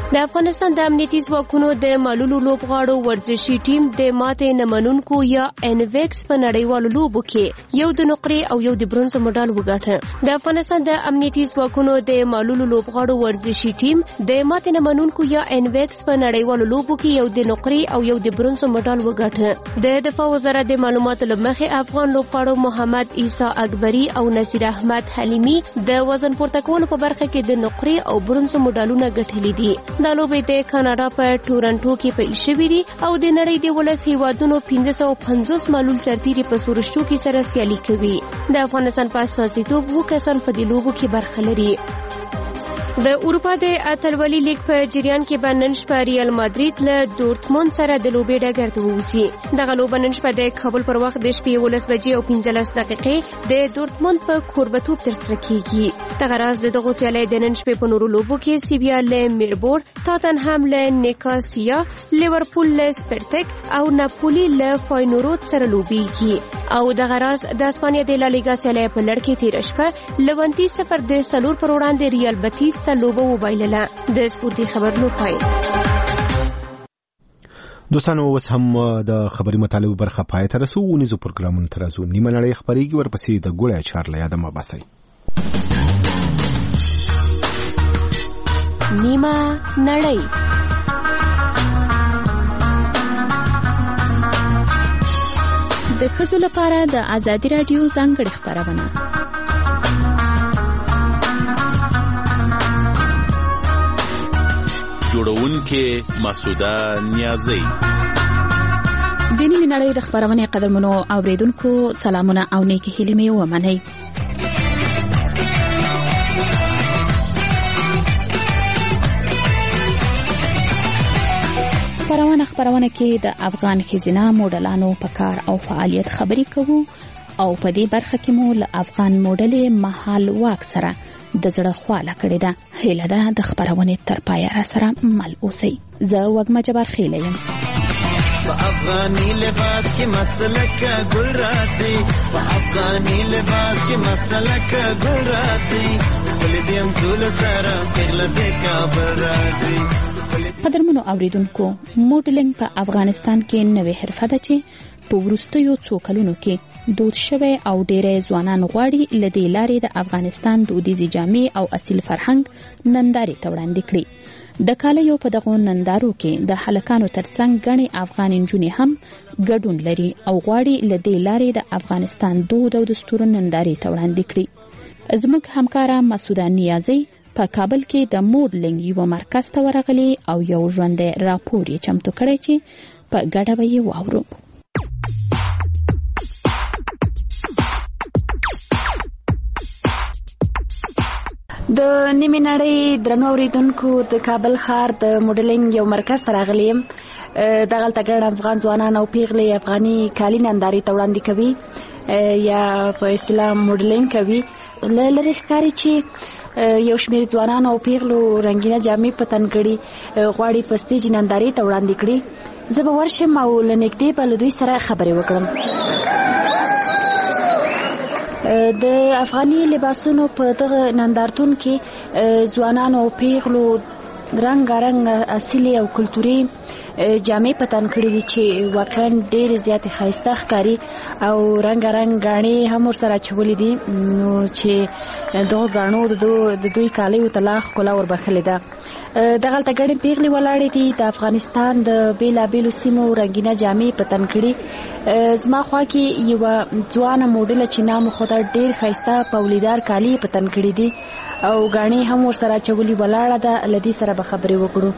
د افغانستان د امنیتي ځواکونو د معلولو لوبغاړو ورزشي ټیم د ماتې نه منونکو یا انویکس په نړیوالو لوبو کې یو د نقرې او یو د برونز مډال وګاټه. د افغانستان د امنیتي ځواکونو د معلولو لوبغاړو ورزشي ټیم د ماتې نه منونکو یا انویکس په نړیوالو لوبو کې یو د نقرې او یو د برونز مډال وګاټه. د دفاع وزارت د معلوماتو لمخې افغان لوبغاړو محمد عیسی اکبری او نصیر احمد حلیمی د وزن پورته کولو په برخه کې د نقرې او برونز مډالونه ګټلي دي. دا لوبې د کاناډا په ټورنټو کې پیل شوې دي او د نړۍ د 12 هیوادونو 550 معلول سرتیري په سورشتو کې سره سیالي کوي. د افغانستان په اساسیتوب وو کسان په دې لوبو کې برخه لري. د اروپا د اتلولي لیګ په جریان کې به نن شپه ریال مادرید له دورتموند سره د لوبې ډګر ته ووځي. دغه لوبه نن شپه د کابل پر وخت د شپې 11 بجې او 15 دقیقې د دورتموند په کوربتوب ترسره کیږي. دغه راز دغه سیالي د نن شپې په نورو لوبو کې سیویا له میربور، تاتنهام له نیکاسیا، لیورپول له سپرتک او ناپولی له فاینورود سره لوبيږي. او دغه راز د اسپانیا د لالیګا سیالي په لړ کې تیر شپه لونتی 0 د سلور پر وړاندې ریال بتیس لوبه وبایلله. د سپورتي خبرونو پای. دوستانو اوس هم د خبري مطالب برخه پای ته رسو. ونیزو پروګرامونو ته راځو. نیمه نړۍ خبريږي، ورپسې د ګوړې اچار له یاده مباسي. نیمه نړۍ د ښځو لپاره د ازادي رادیو ځانګړې خبرونه. جوړونکې مسعوده نیازی. د نیمې نړۍ د خبرونې قدرمنو اوریدونکو سلامونه او نیکې هیلې مې ومنئ. خبرونه کې د افغان ښځینه موډلانو په کار او فعالیت خبرې کوو او په دې برخه کې مو له افغان موډلې مهال واک سره د زړه خواله کړې ده. هیله ده د خبرونې تر پایه را سره مل اوسئ. زه وږمه جبار خیله یم. په افغاني لباس کې مسلک ګل راځي، په افغاني لباس کې مسلک ګل راځي، خپل دې امزول سره پیغله دې کابل راځي. قدرمنو اوریدونکو، موډلینګ په افغانستان کې نوې حرفه ده چې په وروستیو څو کلونو کې دود شوی او ډېری ځوانان غواړي له دې لارې د افغانستان دودیزې جامې او اصیل فرهنګ نندارې ته وړاندې کړي. د کالیو په دغو نندارو کې د هلکانو ترڅنګ ګڼې افغان نجونې هم ګډون لري او غواړي له دې لارې د افغانستان دود او دستور نندارې ته وړاندې کړي. زموږ همکاره مسعوده نیازی په کابل کې د موډلینګ یو مرکز ته ورغلي او یو ژوندی راپور یې چمتو کړی چې په ګډه به یې واورو. د نیمې نړۍ درنو اوریدونکو، د کابل ښار د موډلینګ یو مرکز ته راغلی یم. دغلته ګڼ افغان ځوانان او پیغلې افغاني کالي نندارې ته وړاندې کوي یا په اصطلاح موډلینګ کوي. له لرې ښکاري چې یو شمېر ځوانان او پیغلو رنګینه جامې په تن کړي، غواړي په سټیج نندارې ته وړاندې کړي. زه به ورشم او له نږدې به له دوی سره خبرې وکړم. د افغاني لباسونو په دغه نندارتون کې ځوانان او پیغلو رنګارنګ اصلي او کلتوري جامې په تن کړي دي چې واقعا ډېرې زیاتې ښایسته ښکاري او رنګارنګ ګاڼې هم ورسره اچولي دي، نو چې دغو ګاڼو د دوی کالیو ته لا ښکلا وربښلې ده. دغلته ګڼې پیغلې ولاړې دي، د افغانستان د بېلابېلو سیمو رنګینه جامې په تن کړي. زما خوا کې یوه ځوانه موډله چې نام خو ته ډېر ښایسته پولیدار کالي په تن کړي دي او ګاڼې هم ورسره اچولي ولاړه ده. له دې سره به خبرې وکړو.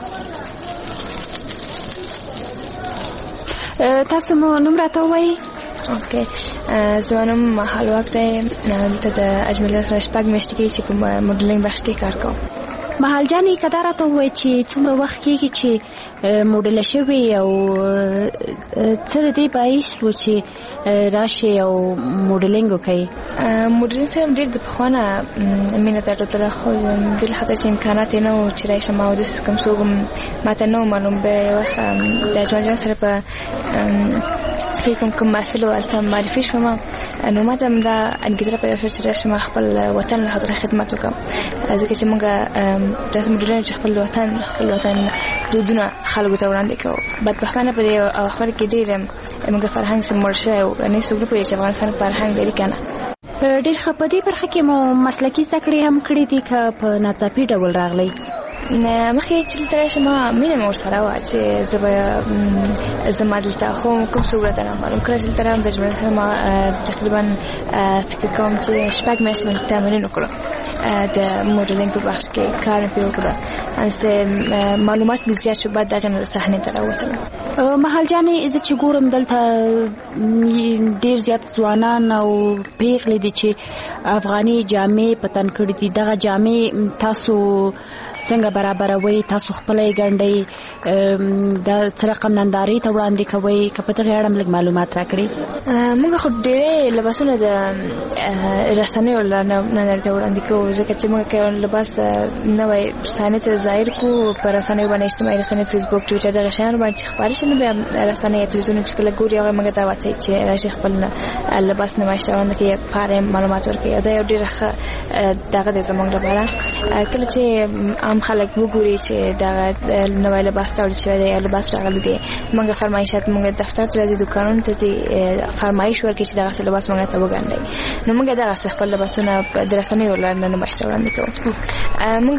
تاسو مو نوم راته ووایئ؟ اوکې، زما نوم مهال واک دی. دلته د اجمل سره شپږ میاشتې کېږي چې په موډلینګ بخش کې کار کوم. مهال جانې که دا راته ووایي چې څومره وخت کېږي چې موډله شوې او څه د دې باعث و چې راشي او موديلینګ کوي؟ موديلینګ سره ډېر د پخوانه مینه درلودله، خو دلته چې امکانات نه و چې راشم او د کوم څوک ماته نو معلوم به وخت د اجمل سره په کوم محفل او الته معرفي شوم، نو ماته دا انګیزه پیدا شوه چې راشم خپل وطن له خاطر خدمت وکم، ځکه چې موږ داسې مودیلونه چې خپل وطن دودونه خلکو ته وړاندې کوو. بدبختانه په دې اخر کې ډېر موږ فرهنګ سره مړ شوی او نه څوک نه پوهېږي چې افغانستان فرهنګ لري که نه. ډېر ښه. په دې برخه کې مو مسلکي زده کړې هم کړې دي که په ناڅاپي ډول راغلی؟ مخکې چې دلته راشم مینه مې ورسره وه چې زه به زما دلته خو کوم څوک راته نه معلوم. کله چې دلته راغلم د اجمل سره ما تقریبا فکر کوم چې 6 میاشتې مې تمرین وکړو د موډلینګ په بخش کې کار مې پرې وکړو، همسې معلومات مې زیات شو. بعد دغه نه صحنې ته راوتلم. محل جانې زه چې ګورم دلته ډېر زیات ځوانان او پیغلې دي چې افغاني جامې په تن کړي دي. دغه جامې تاسو څنګه برابروي؟ تاسو خپله یې ګنډئ؟ د څه رقم نندارې ته وړاندې کوئ؟ که په دغې اړه هم لږ معلومات راکړئ. موږ خو ډېرې لباسونه د رسنیو نندارې ته وړاندې کوو، ځکه چې موږ که لباس نوی صحنې ته ظاهر کړو په رسنیو باندې، اجتماعي رسنۍ، فیسبوک، ټویټر، دغه شیانو باندې چې خپاره شي، نو بیا رسنۍ تلویزیون چې کله ګوري هغوی موږ ته واچوي چې راشي خپل لباس نمایش ته وړاندې کړي، په اړه معلومات ورکوي. دا یو ډېره ښه دغه دی زموږ لپاره. کله چې عام خلک وګوري چې دغه نوی لباس تولید شوی دی یا لباس راغلی دی، موږ فرمایشات موږ دفتر ته راځي، دوکانونو ته ځي، فرمایش ورکړي چې دغسې لباس موږ ته وګنډئ، نو موږ دغسې خپل لباسونه د رسنیو له لارې نمایش ته وړاندې کوو. موږ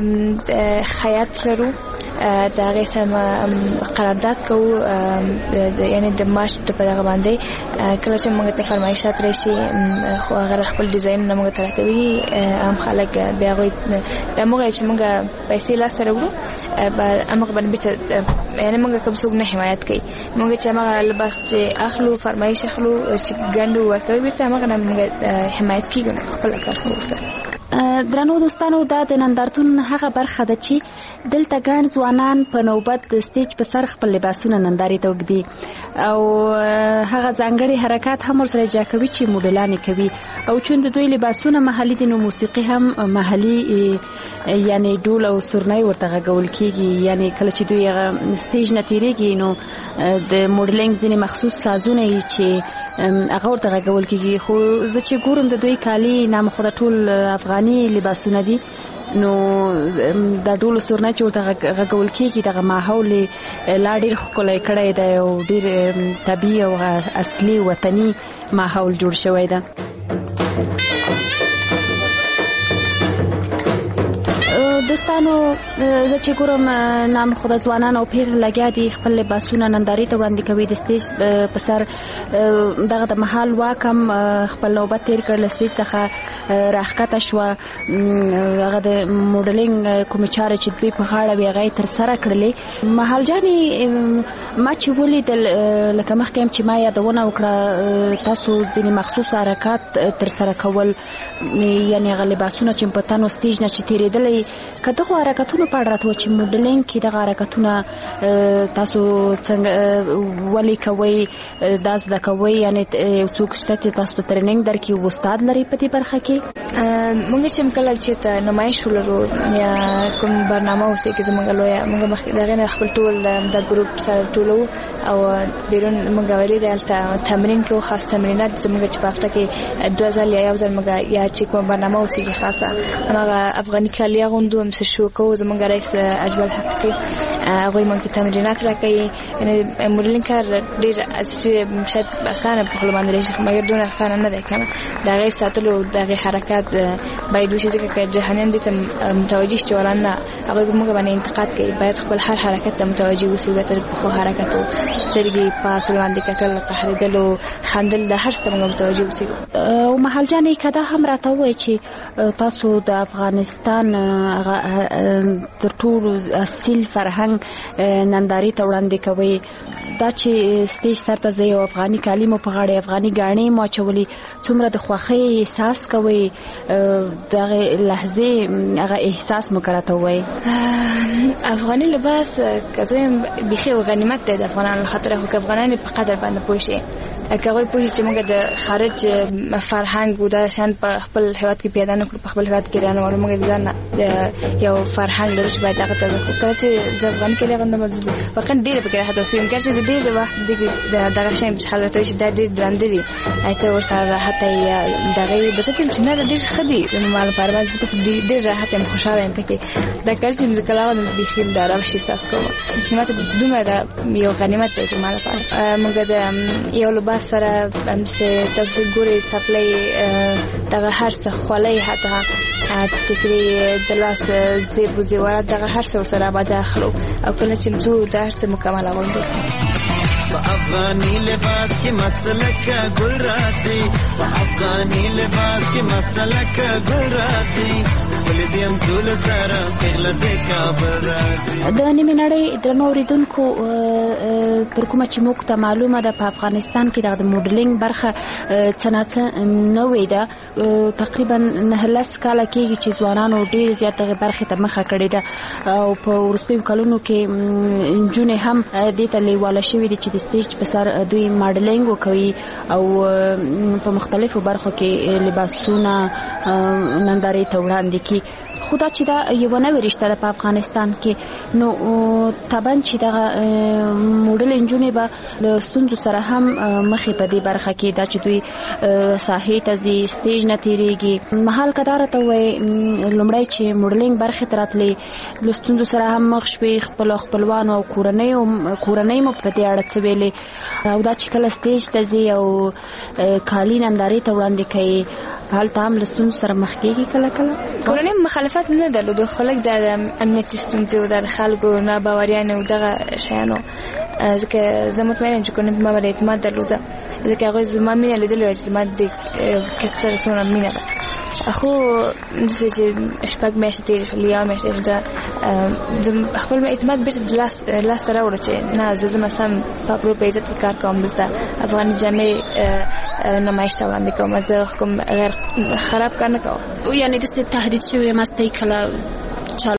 خیاط لرو، د هغې سره قرارداد کوو، یعنې د معاش په دغه باندې کله چې موږ ته فرمایشات راشي خو هغه خپل ډیزاینونه موږ ته راکوي، عام خلک بیا هغوی د موږ چې موږ پیسې لاسته راوړو همغه باندې بېرته یعنې موږ کوم څوک نه حمایت کوي. موږ چې همغه لباس چې اخلو، فرمایش اخلو چې ګنډو ورکوي، بېرته همغه نه موږ حمایت کېږو، نه خپله کار کوو ورته. درنو دوستانو، دا د نندارتون هغه برخه ده چې دلته ګڼ ځوانان په نوبت د سټیج په سر خپل لباسونه نندارې ته وږدي او هغه ځانګړي حرکات هم ورسره اجرا کوي چې موډلان یې کوي. او چون د دوی لباسونه محلي دي، نو موسیقي هم محلي، یعنی ډول او سورنۍ ورته غږول کېږي. یعنی کله چې دوی هغه سټیج نه تېرېږي، نو د موډلینګ ځینې مخصوص سازونه یې چې هغه ورته غږول کېږي. خو زه چې ګورم د دوی کالي نامخوده ټول افغاني لباسونه دي، نو دا ډول سورنۍ چې ورته غږول کېږي، دغه ماحول لا ډېر ښکلی کړی دی او ډېر طبیعي او اصلي وطني ماحول جوړ شوی ده. دوستانو، زه چې ګورم نامخوده ځوانان او پیغلې لګیا دي خپل لباسونه نندارې ته وړاندې کوي د سټیج په سر. دغه د مهال واک هم خپل نوبت تېر کړ، له سټیج څخه راښکته شوه. هغه د موډلینګ کومې چارې چې دوی په غاړه وې هغه یې ترسره کړلې. مهال جانې، ما چې ولیدل لکه مخکې هم چې ما یادونه وکړه، تاسو ځینې مخصوص حرکات ترسره کول، یعنې هغه لباسونه چې په تن و سټیج نه چې تېرېدلی، که دغو حرکتونو په اړه راته چې موډلینګ کې دغه حرکتونه تاسو څنګه ولې کوئ، دا زده کوئ؟ یعنې یو څوک شته چې تاسو ته ټریننګ درکړي، استاد لرئ په دې برخه کې؟ موږ چې کله چېرته نمایش ولرو یا کوم برنامه اوسي کې زموږ لویه، موږ مخکې د هغې نه خپل ټول د ګروپ سره ټولو او بیرون موږ ویلي دی هلته تمرین کوو، خاص تمرینات زموږ چې په هفته کې 2 ځل یا 1 ځل موږ یا چې کوم برنامه اوسېږي خاصه هماغه افغاني کالي اغوندو، همسې شو کوو. زموږ رئیس اجمل حقیقي هغوی موږ ته تمرینات راکوي. یعنې موډلینګ کار ډېر شاید اسانه په خوله باندې راشي، مګر دونه اسانه نه دی که نه. د هغې ساتلو، د هغې حرکات باید وشي، ځکه که جهانیان دې ته متوجه شي چې ولا نه، هغوی به موږ باندې انتقاد کوي. باید خپل هر حرکت ته متوجه اوسو، باید تر پخو حرکتو سترګې پاس وړاندې کتل، قهرېدلو، خندل، د هر څه موږ متوجه اوسو. او محل جانې، که دا هم راته ووایي چې تاسو د افغانستان تر ټولو اصیل فرهنګ نندارې ته وړاندې کوئ، دا چې سټیج سر ته ځئ او افغاني کالي مو په غاړه، افغاني ګاڼې مو اچولي، څومره د خوښۍ احساس کوئ؟ د هغې لحظې هغه احساس مو که راته ووایي. افغاني لباس که زه یم بیخي غنیمت دی د افغانانو خاطر، خو که افغانان په قدر باندې پوه شي هغه پوهی چې موږ د خارج فرهنګ او د شان په خپل هیواد کې پیدا نه کړو په خپل هیواد کې رانه موږ د یو فرهنګ لرو چې باید هغه ته کله چې ځوان کې لغنده مزبوط فقط ډیر په کې حتی سیم کې چې ډیر وخت د دغه شی په حالت چې د ډیر درندري ایته ورسره راحت یې دغه بس چې نه ډیر خدي نو مال پرواز دې ډیر راحت هم خوشاله یم پکې دا کله چې موږ کلاوه د بخیل دارم شي تاسو کوم نو ته دومره دا یو غنیمت دی مال لپاره موږ د یو لباس سره همسه تاسو ګوري سپلای دغه هر څه خولای حتی تکری د لاس زیبو زیورات دغه هر څه سره به داخلو او کله چې موږ د هر څه مکمل اغوندو افغانی لباس کی مسلک گل راسی افغانی لباس کی مسلک گل راسی ولدیم زول سره پغله د کابل راسی د نیمه نړۍ درنو اوریدونکو تر کومه چې موږ ته معلومه ده په افغانستان کې د موډلینګ برخه څنګه نوې ده تقریبا 9 کال کېږي چې ځوانانو ډېر زیات دغه برخه ته مخه کړې ده او په وروستیو کلونو کې جون هم د ته لیواله شوې دي چې د سټیج په سر دوی ماډلینګ وکوي او په مختلفو برخو کې لباسونه نندارې ته وړاندې کوي خدا چې دا یو نوې رشته ده په افغانستان کې نو طبعا چې دا موډل انجونې به له ستونزو سره هم مخې په دې برخه کې دا چې دوی ساحې ته ځي سټیج نه تېرېږي مهال کداره ته وایي لومړی چې موډلینګ برخې ته راتلې له ستونزو سره هم مخ شوې خپلوانو او کورنۍ مو په دې اړه څه ویلې او دا چې کله سټیج ته ځي او کالي نندارې ته وړاندې کوي هلته هم له ستونزو سره مخ کېږي کله کورنۍ مخالفت نه درلود خلک د امنیتي ستونزې او د خلکو ناباوریانه او دغه شیانو ځکه زه مطمئنه یم چې کورنۍ ما باندې اعتماد درلوده ځکه هغوی زما مینه لیدلې وه چې زما د کسټر څومره مینه ده خو داسې چې شپږ میاشتې تېرې شولې یوه میاشت خپل اعتماد بېرته لاسته راوړه چې نه زه ځم سم په پرو په عزت کې کار کوم دلته افغاني جامې نمایش ته وړاندې کوم زه کوم غیر خراب کار نه کوم یعنې داسې تهدید شوی ماستی کله